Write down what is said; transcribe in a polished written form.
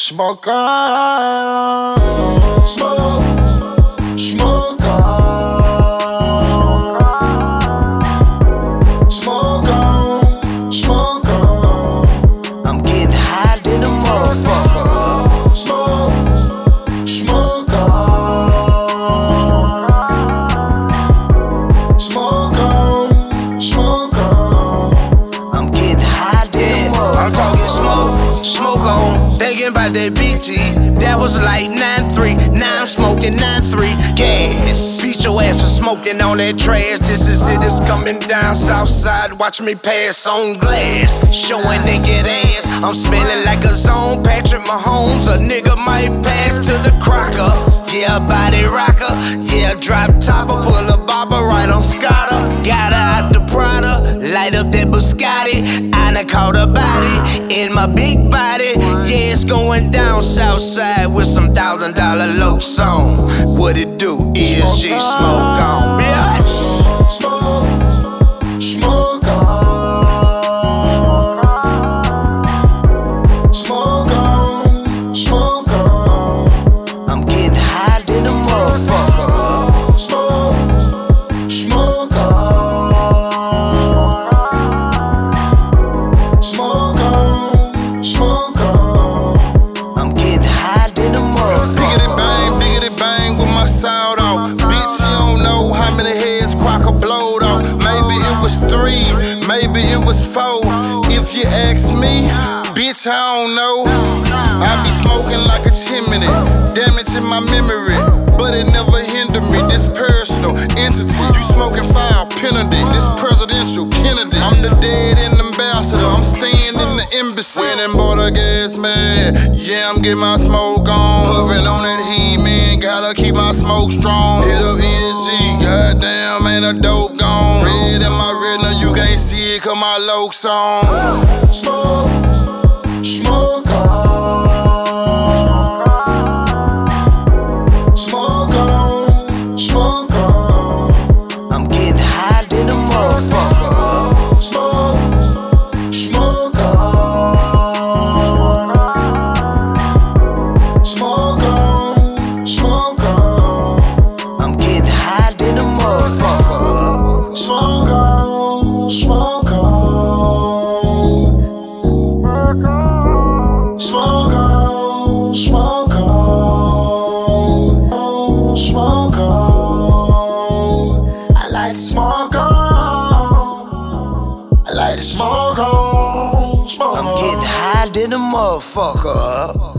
Smoke on, smoke, smoke on, smoke on, smoke on. I'm getting high than a motherfucker. Smoke, smoke on, smoke on, smoke on. I'm getting high than a motherfucker. I'm talking smoke on. Thinking about that BT, that was like 9-3. Now I'm smoking 9-3 gas. Beat your ass for smoking on that trash. This is it, it's coming down south side. Watch me pass on glass. Showing nigga ass. I'm smelling like a zone. Patrick Mahomes, a nigga might pass to the crocker. Yeah, body rocker. Yeah, drop topper. Pull a bobber right on Scotter. Got her out the Prada. Light up that Biscotti. I done caught a body in my big body. Yeah, it's going down south side with some $1,000 low song. What it do? ESG smoke on, bitch. Smoke, smoke on, smoke on, smoke on. I'm getting high than a motherfucker. Smoke, smoke on, smoke on, smoke on. I'm getting high than a motherfucker. Biggity bang with my sound off. Bitch, you don't know how many heads Crocker blowed off. Maybe it was 3, maybe it was 4. If you ask me, bitch, I don't know. I be smoking like a chimney, damaging my memory, but it never hindered me. This personal entity, you smoking foul penalty. This presidential Kennedy, I'm the dead end ambassador. I'm staying in the embassy. Went and bought a gas man, yeah, I'm getting my smoke on. Puffin' on that heat, man, gotta keep my smoke strong. Hit up ESG, goddamn, ain't a dope gone. Red in my retina, you can't see it 'cause my lokes on. Smoke, smoke on, smoke on, smoke on. I'm getting high than a motherfucker. Smoke, smoke on, smoke on, smoke on. I'm getting high than a motherfucker. Smoke on, smoke on, smoke on, smoke on, smoke on. I like to smoke on. I like to smoke on, smoke on. I'm getting high than a motherfucker.